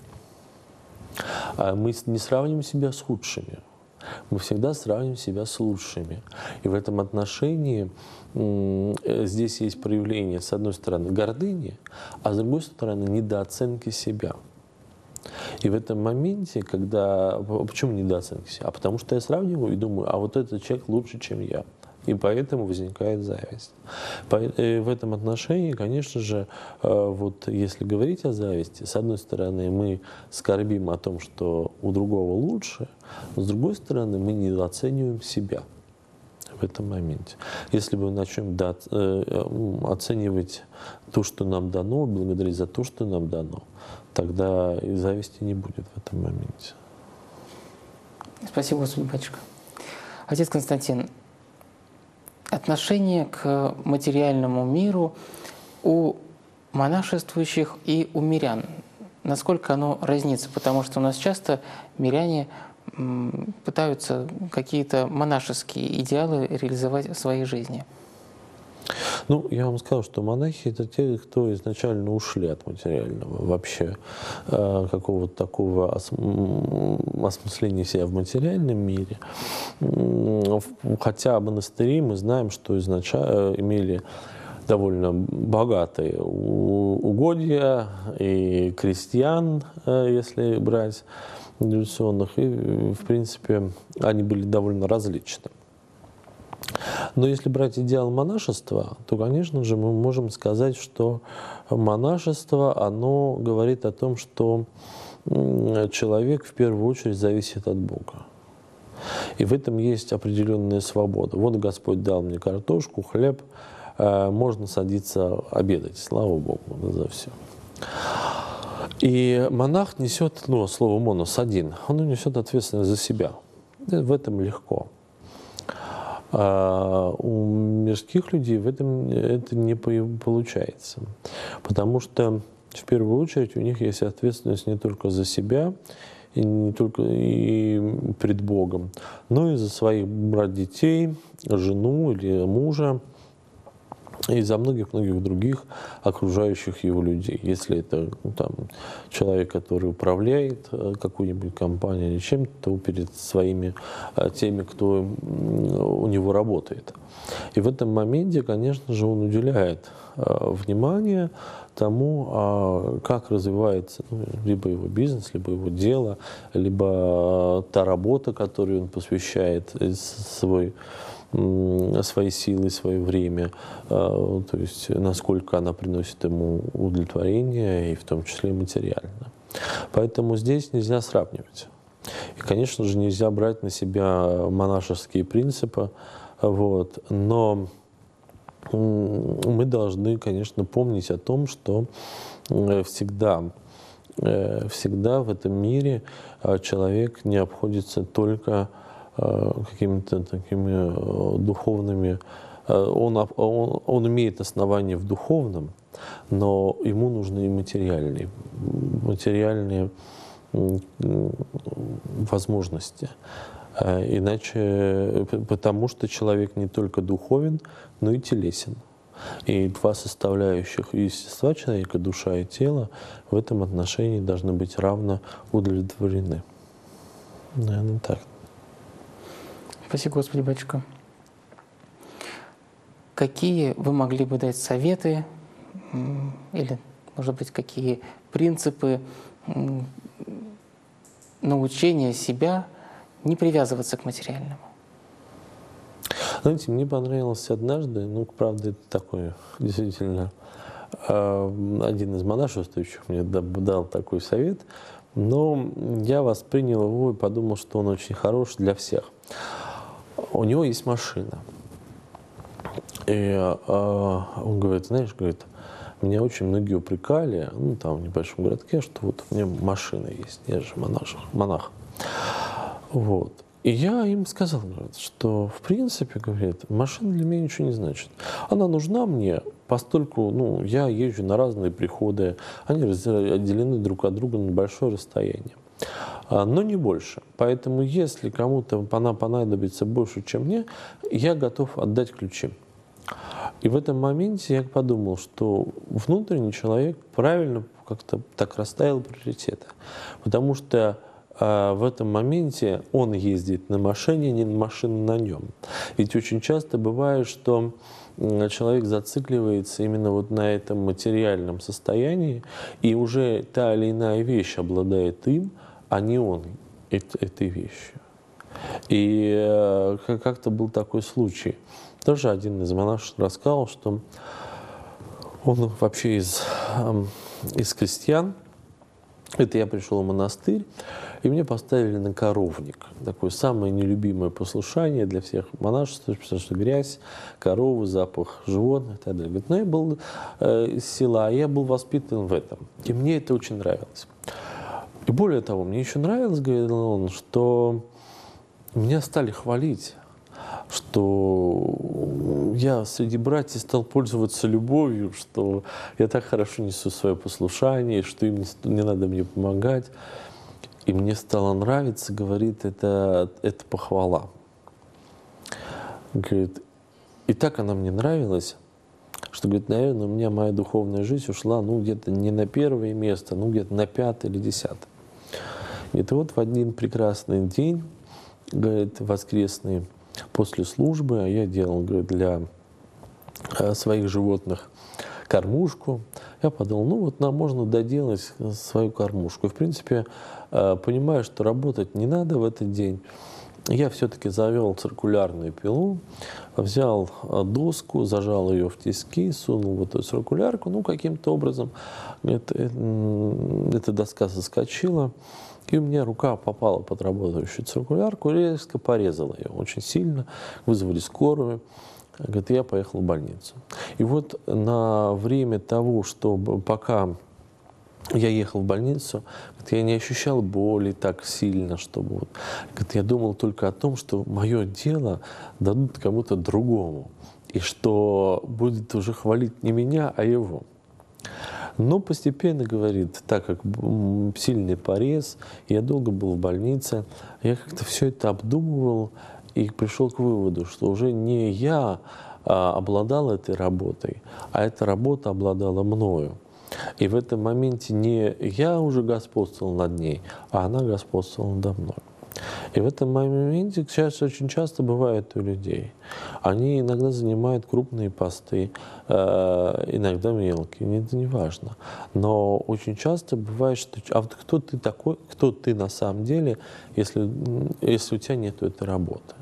А мы не сравниваем себя с худшими. Мы всегда сравниваем себя с лучшими. И в этом отношении здесь есть проявление, с одной стороны, гордыни, а с другой стороны, недооценки себя. И в этом моменте, когда... Почему недооценки себя? А потому что я сравниваю и думаю, а вот этот человек лучше, чем я. И поэтому возникает зависть. В этом отношении, конечно же, вот если говорить о зависти, с одной стороны, мы скорбим о том, что у другого лучше, но с другой стороны, мы недооцениваем себя в этом моменте. Если мы начнем оценивать то, что нам дано, благодарить за то, что нам дано, тогда и зависти не будет в этом моменте. Спасибо, Господи, батюшка. Отец Константин, отношение к материальному миру у монашествующих и у мирян, насколько оно разнится? Потому что у нас часто миряне пытаются какие-то монашеские идеалы реализовать в своей жизни. Ну, я вам сказал, что монахи — это те, кто изначально ушли от материального, вообще э, какого-то такого ос осмысления себя в материальном мире. Хотя монастыри мы знаем, что изначально имели довольно богатые угодья и крестьян, э, если брать революционных, и, в принципе, они были довольно различны. Но если брать идеал монашества, то, конечно же, мы можем сказать, что монашество, оно говорит о том, что человек в первую очередь зависит от Бога. И в этом есть определенная свобода. Вот Господь дал мне картошку, хлеб, можно садиться обедать, слава Богу за все. И монах несет, ну, слово «монос» один, он несет ответственность за себя. В этом легко. А у мирских людей в этом это не получается. Потому что в первую очередь у них есть ответственность не только за себя, и не только и пред Богом, но и за своих брат детей, жену или мужа, и за многих-многих других окружающих его людей. Если это, ну, там, человек, который управляет какой-нибудь компанией или чем-то, то перед своими теми, кто у него работает. И в этом моменте, конечно же, он уделяет внимание тому, как развивается, ну, либо его бизнес, либо его дело, либо та работа, которую он посвящает свой свои силы, свое время, то есть насколько она приносит ему удовлетворение, и в том числе и материально. Поэтому здесь нельзя сравнивать. И, конечно же, нельзя брать на себя монашеские принципы, вот, но мы должны, конечно, помнить о том, что всегда, всегда в этом мире человек не обходится только какими-то такими духовными, он, он, он имеет основания в духовном, но ему нужны и материальные, материальные возможности. Иначе, потому что человек не только духовен, но и телесен. И два составляющих естества человека, душа и тело, в этом отношении должны быть равно удовлетворены. Наверное, так. Спасибо, Господи, батюшка. Какие вы могли бы дать советы или, может быть, какие принципы научения себя не привязываться к материальному? Знаете, мне понравилось однажды, ну, правда, это такое, действительно, один из монашествующих мне дал такой совет, но я воспринял его и подумал, что он очень хорош для всех. У него есть машина. И э, он говорит, знаешь, говорит, меня очень многие упрекали, ну, там, в небольшом городке, что вот у меня машина есть, я же монах. монах. Вот. И я им сказал, говорит, что, в принципе, говорит, машина для меня ничего не значит. Она нужна мне, постольку, ну, я езжу на разные приходы, они отделены друг от друга на большое расстояние. Но не больше. Поэтому, если кому-то она понадобится больше, чем мне, я готов отдать ключи. И в этом моменте я подумал, что внутренний человек правильно как-то так расставил приоритеты. Потому что э, в этом моменте он ездит на машине, не на машине на нем. Ведь очень часто бывает, что человек зацикливается именно вот на этом материальном состоянии, и уже та или иная вещь обладает им, а не он этой вещью. И э, как-то был такой случай. Тоже один из монашеств рассказал, что он вообще из, э, из крестьян. Это я пришел в монастырь, и мне поставили на коровник. Такое самое нелюбимое послушание для всех монашеств, потому что грязь, коровы, запах животных и так далее. Говорит, но я был э, из села, я был воспитан в этом. И мне это очень нравилось. И более того, мне еще нравилось, говорил он, что меня стали хвалить, что я среди братьев стал пользоваться любовью, что я так хорошо несу свое послушание, что им не, не надо мне помогать. И мне стало нравиться, говорит, это, это похвала. Говорит, и так она мне нравилась, что, говорит, наверное, у меня моя духовная жизнь ушла, ну, где-то не на первое место, ну, где-то на пятое или десятое. И вот в один прекрасный день, говорит, воскресный, после службы, а я делал, говорит, для своих животных кормушку, я подумал, ну вот нам можно доделать свою кормушку. И, в принципе, понимая, что работать не надо в этот день, я все-таки завел циркулярную пилу, взял доску, зажал ее в тиски, сунул в эту циркулярку, ну, каким-то образом это, эта доска соскочила, и у меня рука попала под работающую циркулярку, и резко порезала ее очень сильно, вызвали скорую. Говорит, я поехал в больницу. И вот на время того, что пока я ехал в больницу, говорит, я не ощущал боли так сильно, чтобы вот, говорит, я думал только о том, что мое дело дадут кому-то другому, и что будет уже хвалить не меня, а его. Но постепенно, говорит, так как сильный порез, я долго был в больнице, я как-то все это обдумывал и пришел к выводу, что уже не я а, обладал этой работой, а эта работа обладала мною. И в этом моменте не я уже господствовал над ней, а она господствовала надо мной. И в этом моменте сейчас очень часто бывает у людей. Они иногда занимают крупные посты, э, иногда мелкие, это не важно. Но очень часто бывает, что а вот кто ты такой, кто ты на самом деле, если, если у тебя нет этой работы.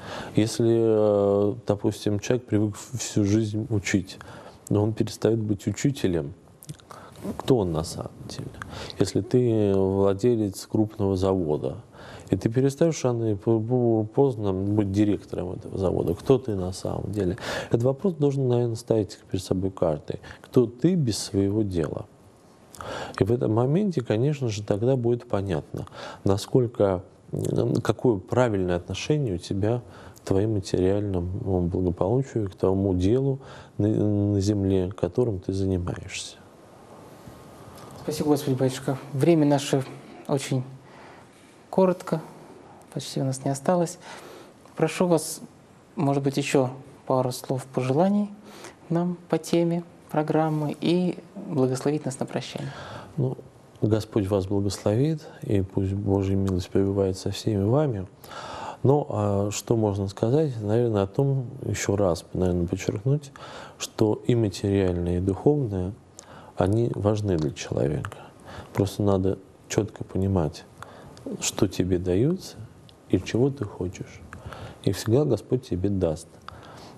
Если, допустим, человек привык всю жизнь учить, но он перестает быть учителем, кто он на самом деле? Если ты владелец крупного завода, и ты перестаешь рано или поздно быть директором этого завода, кто ты на самом деле? Этот вопрос должен, наверное, ставить перед собой картой. Кто ты без своего дела? И в этом моменте, конечно же, тогда будет понятно, насколько, какое правильное отношение у тебя к твоему материальному благополучию, к тому делу на, на земле, которым ты занимаешься. Спасибо, Господи, батюшка. Время наше очень коротко, почти у нас не осталось. Прошу вас, может быть, еще пару слов пожеланий нам по теме программы и благословить нас на прощание. Ну, Господь вас благословит, и пусть Божья милость пребывает со всеми вами. Но а что можно сказать? Наверное, о том, еще раз, наверное, подчеркнуть, что и материальное, и духовное, они важны для человека. Просто надо четко понимать, что тебе дается и чего ты хочешь. И всегда Господь тебе даст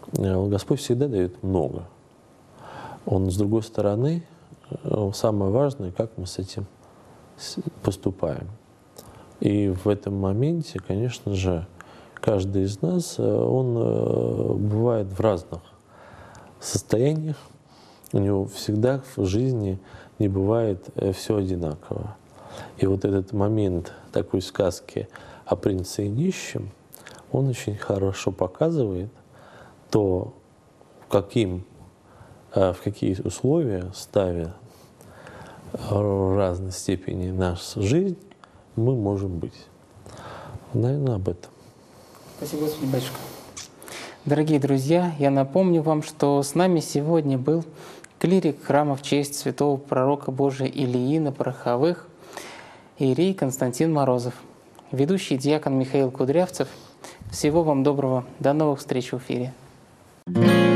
Господь всегда дает много. Он, с другой стороны, самое важное, как мы с этим поступаем. И в этом моменте, конечно же, каждый из нас, он бывает в разных состояниях. У него всегда в жизни не бывает все одинаково. И вот этот момент такой сказки о принце и нищем, он очень хорошо показывает то, каким, в какие условия, ставя в разной степени нашу жизнь, мы можем быть. Наверное, об этом. Спасибо, Господи, батюшка. Дорогие друзья, я напомню вам, что с нами сегодня был клирик храма в честь святого пророка Божия Илии на Пороховых, иерей Константин Морозов, ведущий диакон Михаил Кудрявцев. Всего вам доброго. До новых встреч в эфире.